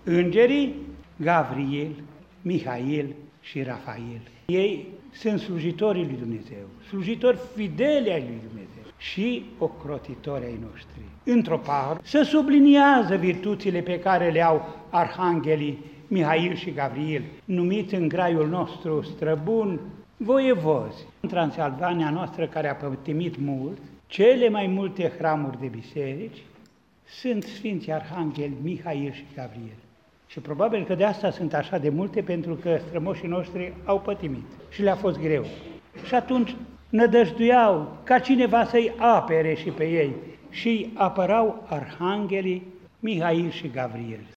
îngerii Gavriel, Mihail și Rafael. Ei sunt slujitorii lui Dumnezeu, slujitori fideli ai lui Dumnezeu și ocrotitori ai noștri. Într-o parte, se subliniază virtuțile pe care le au arhanghelii Mihail și Gavriel, numiți în graiul nostru străbun voievozi. În Transilvania noastră, care a pătimit mult, cele mai multe hramuri de biserici sunt Sfinții Arhangheli Mihail și Gavriel. Și probabil că de asta sunt așa de multe, pentru că strămoșii noștri au pătimit și le-a fost greu. Și atunci nădăjduiau ca cineva să-i apere și pe ei și apărau arhanghelii Mihail și Gavriel.